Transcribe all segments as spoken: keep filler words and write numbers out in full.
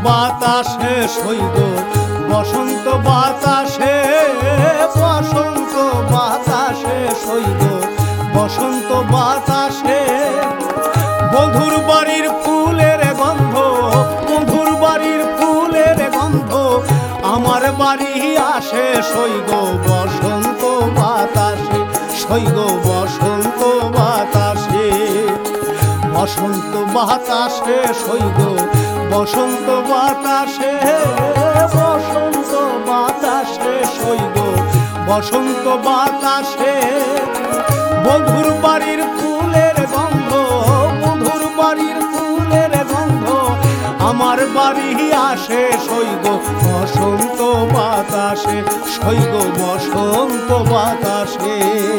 বাতাসে সইগ বসন্ত বাতাসে বসন্ত বাতাসে সইগ বসন্ত বাতাসে বন্ধুর বাড়ির ফুলের গন্ধ বন্ধুর বাড়ির ফুলের গন্ধ আমার বাড়ি আসে সইগ বসন্ত বাতাসে সইগ বসন্ত বাতাসে বসন্ত বাতাসে সইগ বসন্ত বাতাসে বসন্ত বাতাসে সইগ বসন্ত বাতাসে বন্ধুর বাড়ির ফুলের গন্ধ বন্ধুর বাড়ির ফুলের গন্ধ আমার বাড়ি আসে সইগ বসন্ত বাতাসে সইগ বসন্ত বাতাসে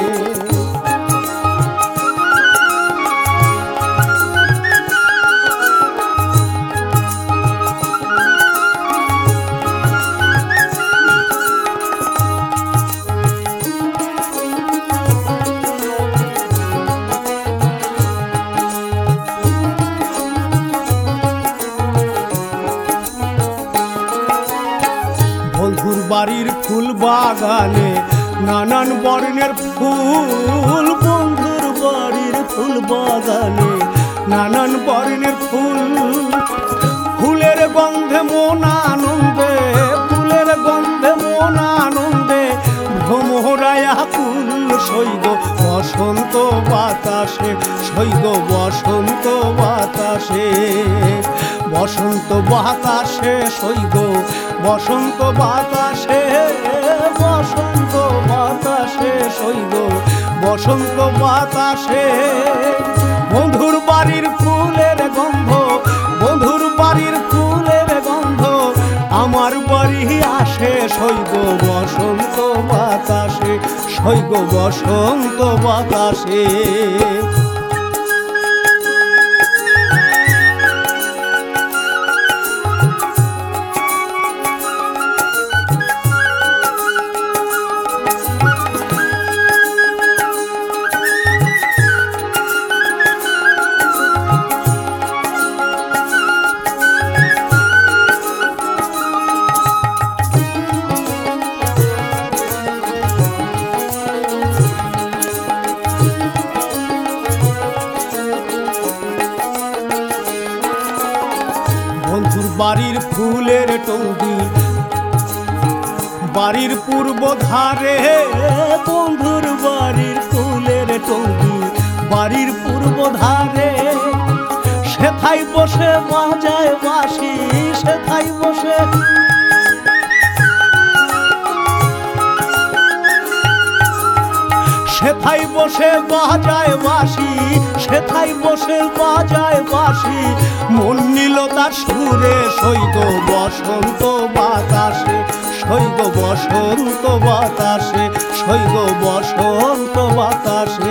বন্ধুর বাড়ির ফুল বাগানে নানান বর্ণের ফুল বন্ধুর বাড়ির ফুল বাগানে নানান বর্ণের ফুল ফুলের গন্ধে মন আনন্দে ফুলের গন্ধে মন আনন্দে ভ্রমরায়া কুল সইগ বসন্ত বাতাসে সইগ বসন্ত বাতাসে বসন্ত বাতাসে সইগ বসন্ত বাতাসে বসন্ত বাতাসে সইগ বসন্ত বাতাসে বন্ধুর বাড়ির ফুলের গন্ধ বন্ধুর বাড়ির ফুলের গন্ধ আমার বাড়ি আসে সইগ বসন্ত বাতাসে সইগ বসন্ত বাতাসে বন্ধুর বাড়ির ফুলের টঙ্গি বাড়ির পূর্ব ধারে বন্ধুর বাড়ির ফুলের টঙ্গি বাড়ির পূর্ব ধারে সেথায় বসে বাজায় বাঁশি সেথায় বসে সেথায় বসে বাজায় বাঁশি সেথায় বসে বাজায় বাঁশি মন নিল তার সুরে সইগ বসন্ত বাতাসে সইগ বসন্ত বাতাসে সইগ বসন্ত বাতাসে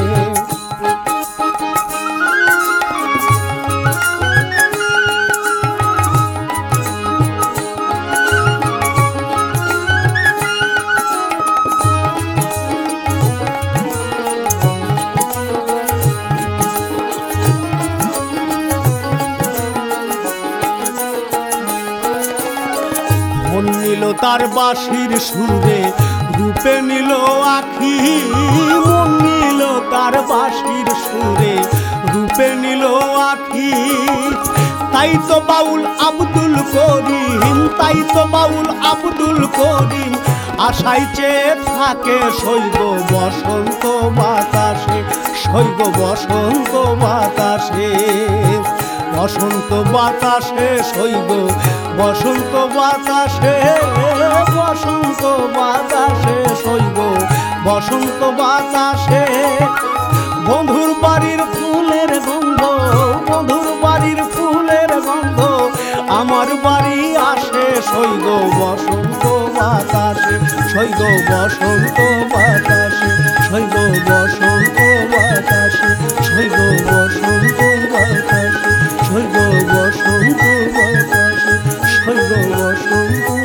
মন নিল তার বাঁশির সুরে রূপে নিল আখি মন নিল তার বাঁশির সুরে রূপে নিল আখি তাই তো বাউল আব্দুল করিম তাই তো বাউল আব্দুল করিম আশায় চেয়ে থাকে সইগ বসন্ত বাতাসে সইগ বসন্ত বাতাসে বসন্ত বাতাসে সইগ বসন্ত বাতাসে বসন্ত বাতাসে সইগ বসন্ত বাতাসে বন্ধুর বাড়ির ফুলের গন্ধ বন্ধুর বাড়ির ফুলের গন্ধ আমার বাড়ি আসে সইগ বসন্ত বাতাসে সইগ বসন্ত বাতাসে সইগ বসন্ত বাতাসে সইগ বসন্ত বাতাসে সইগ বসন্ত বাতাসে সইগ বসন্ত